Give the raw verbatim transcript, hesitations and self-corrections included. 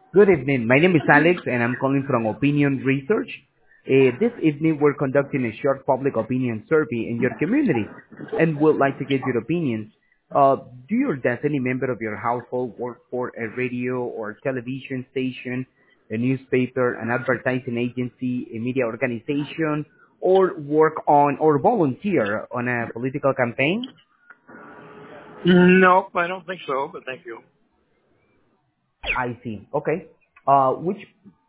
Good evening. My name is Alex, and I'm calling from Opinion Research. Uh, this evening, we're conducting a short public opinion survey in your community, and would like to get your opinions. Uh, do you or does any member of your household work for a radio or television station, a newspaper, an advertising agency, a media organization, or work on or volunteer on a political campaign? Nope, I don't think so, but thank you. I see. Okay. Uh, which